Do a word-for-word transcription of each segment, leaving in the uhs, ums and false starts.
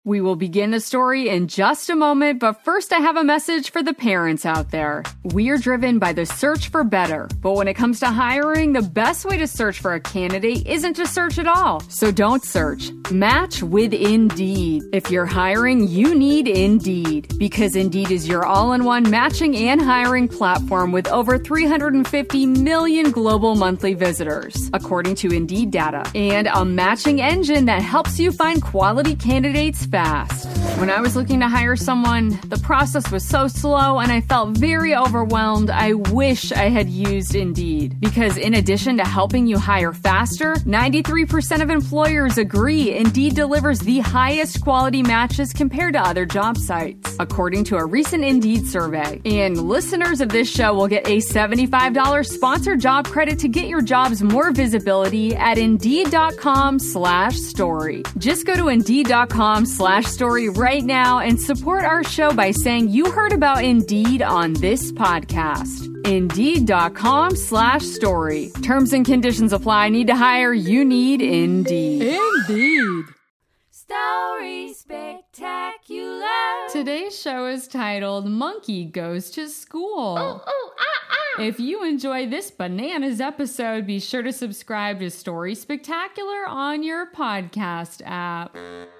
We will begin the story in just a moment, but first I have a message for the parents out there. We are driven by the search for better, but when it comes to hiring, the best way to search for a candidate isn't to search at all. So don't search. Match with Indeed. If you're hiring, you need Indeed, because Indeed is your all-in-one matching and hiring platform with over three hundred fifty million global monthly visitors, according to Indeed data, and a matching engine that helps you find quality candidates fast. When I was looking to hire someone, the process was so slow and I felt very overwhelmed. I wish I had used Indeed, because in addition to helping you hire faster, ninety-three percent of employers agree Indeed delivers the highest quality matches compared to other job sites, according to a recent Indeed survey. And listeners of this show will get a seventy-five dollars sponsored job credit to get your jobs more visibility at Indeed.com slash story. Just go to Indeed.com slash story right now and support our show by saying you heard about Indeed on this podcast. Indeed.com slash story. Terms and conditions apply. Need to hire? You need Indeed. Indeed. Story Spectacular. Today's show is titled Monkey Goes to School. Oh, oh, ah, ah. If you enjoy this bananas episode, be sure to subscribe to Story Spectacular on your podcast app.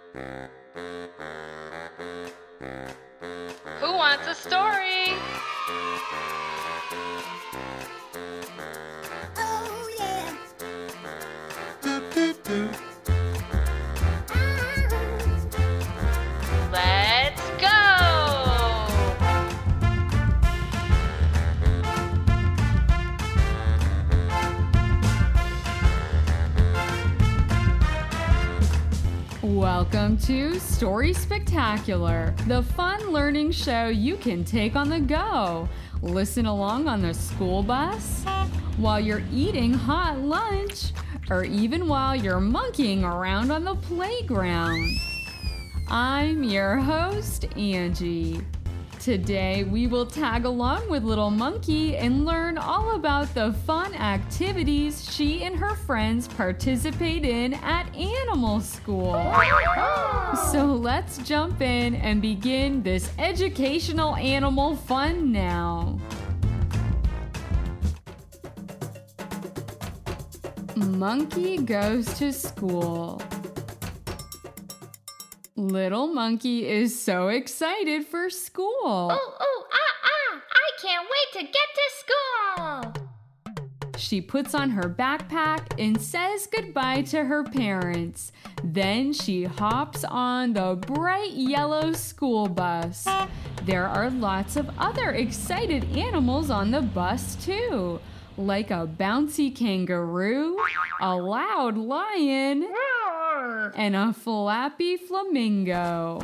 Who wants a story? Oh, yeah. Let's go! Welcome to Story Spectacular, the fun learning show you can take on the go. Listen along on the school bus, while you're eating hot lunch, or even while you're monkeying around on the playground. I'm your host, Angie. Today, we will tag along with Little Monkey and learn all about the fun activities she and her friends participate in at Animal School. So let's jump in and begin this educational animal fun now. Monkey goes to school. Little Monkey is so excited for school. Oh, oh, ah, ah. I can't wait to get to school. She puts on her backpack and says goodbye to her parents. Then she hops on the bright yellow school bus. There are lots of other excited animals on the bus too, like a bouncy kangaroo, a loud lion, and a flappy flamingo.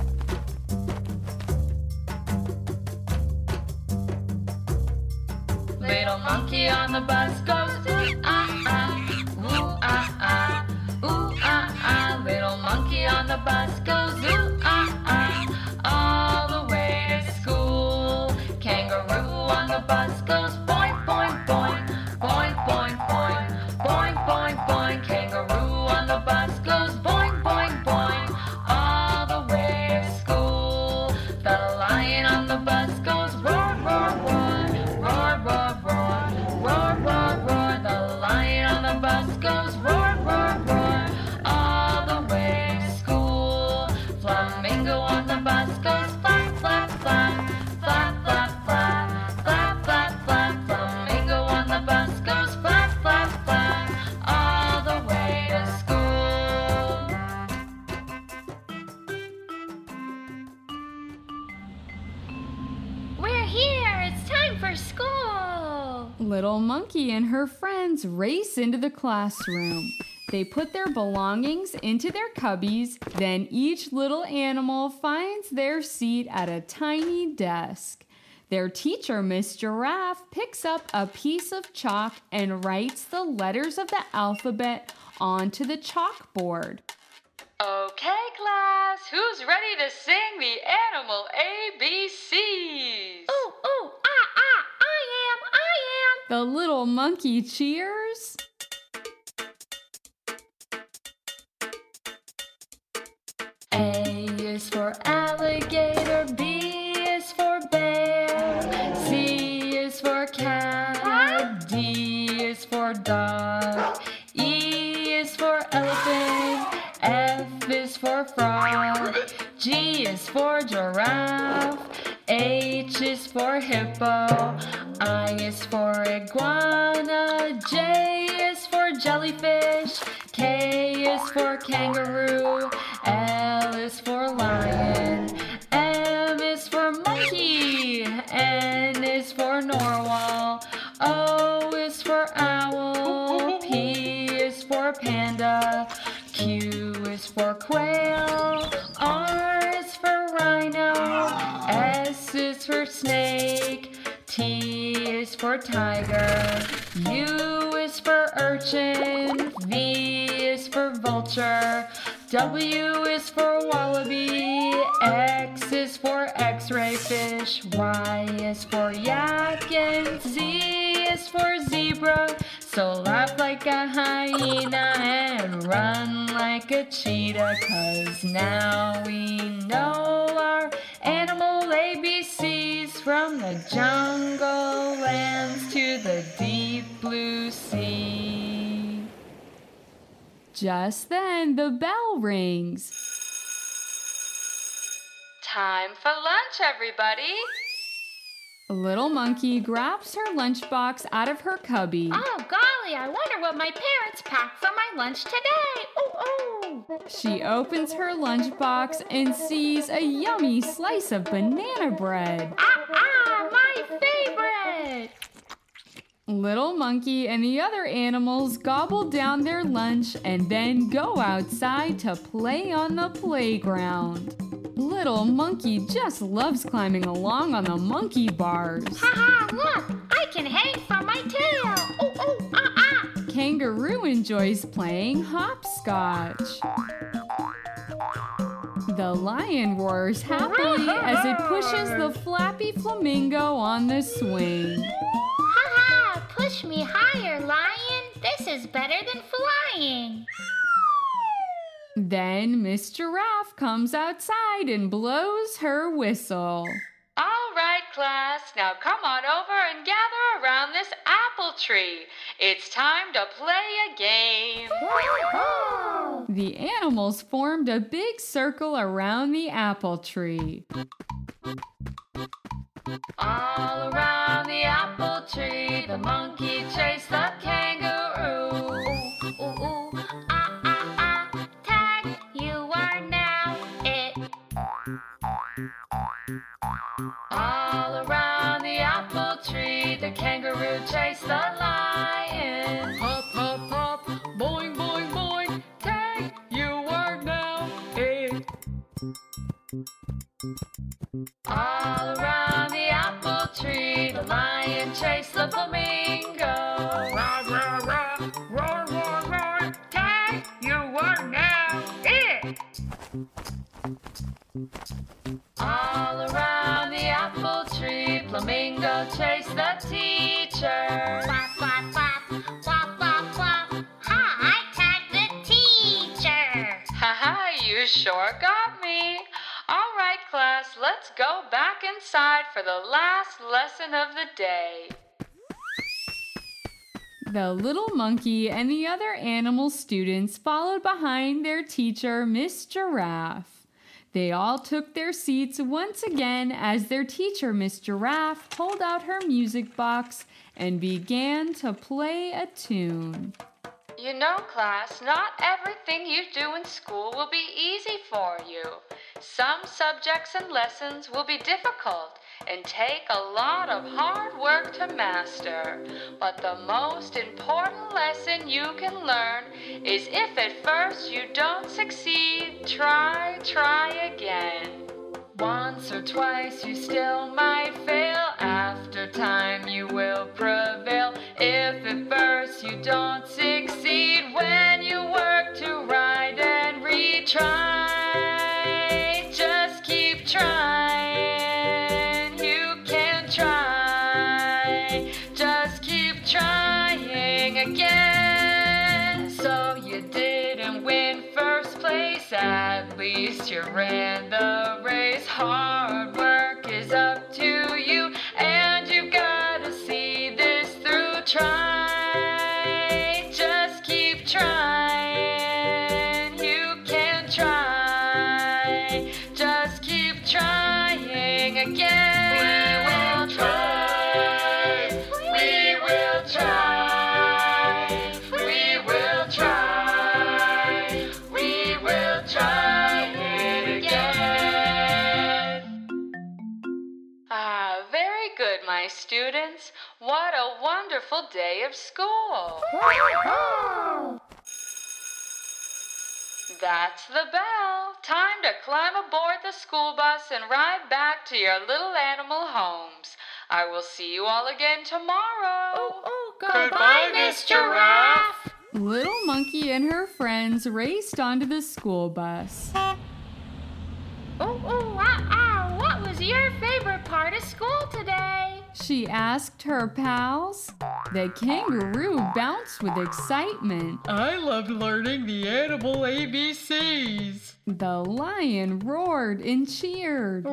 Little monkey on the bus goes ooh ah ah, ooh ah ah, ooh ah ah. Little monkey on the bus goes ooh ah ah, all the way to school. Kangaroo on the bus goes boing boing boing, boing boing boing, boing boing boing. Kangaroo on the bus goes boing boing boing, all the way to school. The lion on the bus goes roar roar roar, roar roar roar, roar roar roar. The lion on the bus goes roar roar roar, all the way to school. Flamingo on the bus goes flap flap flap, flap flap flap, flap flap flap. Flamingo on the bus goes flap flap flap, all the way to school. We're here. It's time for school. Little Monkey and her friends race into the classroom. They put their belongings into their cubbies, then each little animal finds their seat at a tiny desk. Their teacher, Miss Giraffe, picks up a piece of chalk and writes the letters of the alphabet onto the chalkboard. Okay, class, who's ready to sing the animal A B Cs? Oh, oh, ah, ah. I am. I The little monkey cheers. A is for alligator, B is for bear, C is for cat, D is for dog, E is for elephant, F is for frog, G is for giraffe, H is for hippo, I is for iguana, J is for jellyfish, K is for kangaroo, L is for lion, M is for monkey, N is for narwhal, O is for owl, P is for panda, Q is for quail, R is for rhino, S is for snake, T is for tiger, U is for urchin, V is for vulture, W is for wallaby, X is for x-ray fish, Y is for yak, and Z is for zebra. So laugh like a hyena and run like a cheetah, 'cause now we know our animal A B Cs, from the jungle lands to the deep blue sea. Just then, the bell rings. Time for lunch, everybody. Little Monkey grabs her lunchbox out of her cubby. Oh, golly, I wonder what my parents packed for my lunch today. Oh, oh. She opens her lunchbox and sees a yummy slice of banana bread. Ah, ah, my favorite. Little Monkey and the other animals gobble down their lunch and then go outside to play on the playground. Little Monkey just loves climbing along on the monkey bars. Ha ha, look, I can hang from my tail. Oh, oh, ah, ah. Kangaroo enjoys playing hopscotch. The lion roars happily as it pushes the flappy flamingo on the swing. Ha ha, push me higher, lion. This is better than flying. Then Miss Giraffe comes outside and blows her whistle. All right, class, now come on over and gather around this apple tree. It's time to play a game. The animals formed a big circle around the apple tree. All around the apple tree, the monkey chased the kangaroo. Ooh, ooh, ooh, ah, ah, ah. Tag, you are now it. All around the apple tree, the kangaroo chased the lion. Hop, hop, hop, boing, boing, boing. Tag, you are now it. All around the apple tree, the lion chased the flamingo. Rah, rah, rah, roar, roar, roar. Tag, you are now it. All around the apple tree, flamingo chased the teacher. Flap, flap, flap, flap, flap, flap. Ha, I tagged the teacher. Haha, you sure got me. All right, class, let's go back inside for the last lesson of the day. The little monkey and the other animal students followed behind their teacher, Miss Giraffe. They all took their seats once again as their teacher, Miss Giraffe, pulled out her music box and began to play a tune. You know, class, not everything you do in school will be easy for you. Some subjects and lessons will be difficult and take a lot of hard work to master. But the most important lesson you can learn is if at first you don't succeed, try, try again. Once or twice you still might fail, after time you will prevail. If at first you don't succeed, when you work to write and retry, just keep trying, you can try, just keep trying again. So you didn't win first place, at least you're ran the race. Hard work is up to you, and you've got to see this through. Try, just keep trying. You can try, just keep trying again. We will try, we will try, we will try, we will try it again. Ah, very good, my students. What a wonderful day of school. That's the bell. Time to climb aboard the school bus and ride back to your little animal homes. I will see you all again tomorrow. Oh, oh, goodbye, Miss Giraffe. Little Monkey and her friends raced onto the school bus. Oh, oh, ah, ah, what was your favorite part of school today? She asked her pals. The kangaroo bounced with excitement. I loved learning the animal A B Cs. The lion roared and cheered.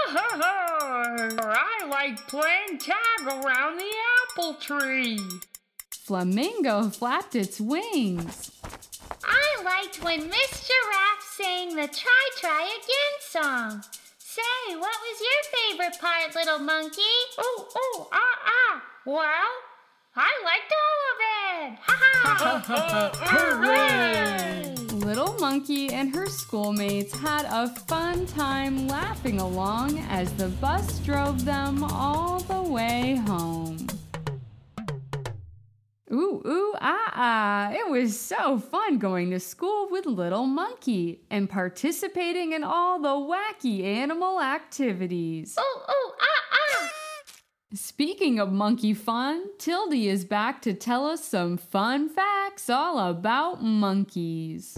I liked playing tag around the apple tree. Flamingo flapped its wings. I liked when Miss Giraffe sang the Try Try Again song. Say, what was your favorite part, little monkey? Oh, oh, ah, ah. Well, I liked all of it. Ha ha! Hooray! Little Monkey and her schoolmates had a fun time laughing along as the bus drove them all the way home. Ooh, ooh, ah, ah. It was so fun going to school with Little Monkey and participating in all the wacky animal activities. Oh, oh, ah, ah. Speaking of monkey fun, Tildy is back to tell us some fun facts all about monkeys.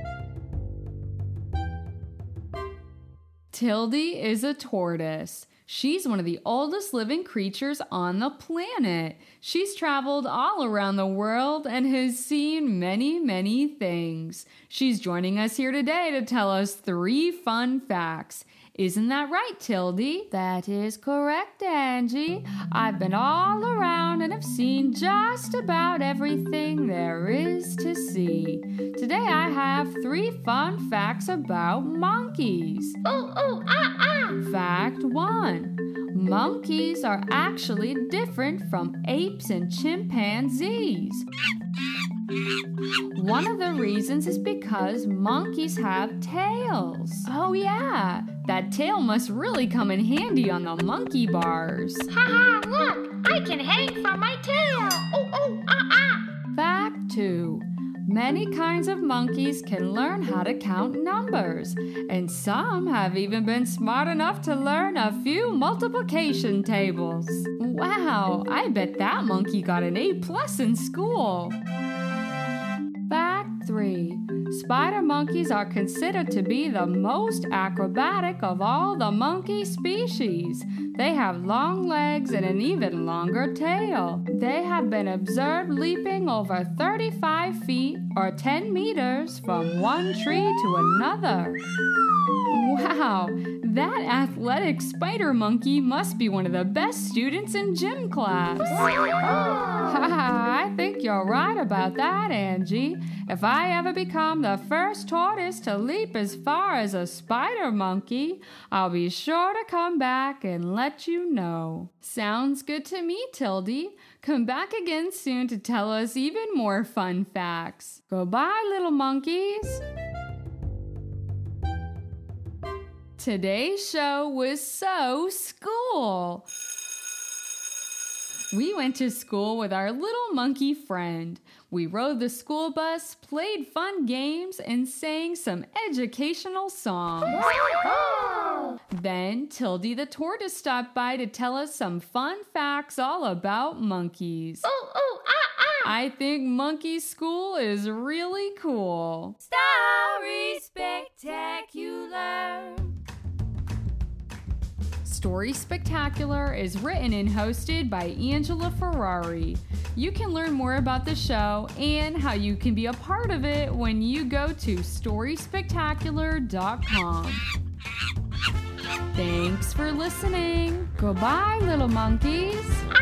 Tildy is a tortoise. She's one of the oldest living creatures on the planet. She's traveled all around the world and has seen many, many things. She's joining us here today to tell us three fun facts. Isn't that right, Tildy? That is correct, Angie. I've been all around and have seen just about everything there is to see. Today I have three fun facts about monkeys. Oh, oh, ah, ah. Fact one. Monkeys are actually different from apes and chimpanzees. One of the reasons is because monkeys have tails. Oh yeah, that tail must really come in handy on the monkey bars. Ha ha, look, I can hang from my tail. Oh, oh, ah, ah. Fact two. Many kinds of monkeys can learn how to count numbers, and some have even been smart enough to learn a few multiplication tables. Wow, I bet that monkey got an A plus in school. Fact three. Spider monkeys are considered to be the most acrobatic of all the monkey species. They have long legs and an even longer tail. They have been observed leaping over thirty-five feet or ten meters from one tree to another. Wow, that athletic spider monkey must be one of the best students in gym class. I think you're right about that, Angie. If I ever become the first tortoise to leap as far as a spider monkey, I'll be sure to come back and let you know. Sounds good to me, Tildy. Come back again soon to tell us even more fun facts. Goodbye, little monkeys. Today's show was so school. We went to school with our little monkey friend. We rode the school bus, played fun games, and sang some educational songs. Then Tildy the tortoise stopped by to tell us some fun facts all about monkeys. Oh, oh, ah, ah. I think monkey school is really cool. Story Spectacular. Story Spectacular is written and hosted by Angela Ferrari. You can learn more about the show and how you can be a part of it when you go to story spectacular dot com. Thanks for listening. Goodbye, little monkeys.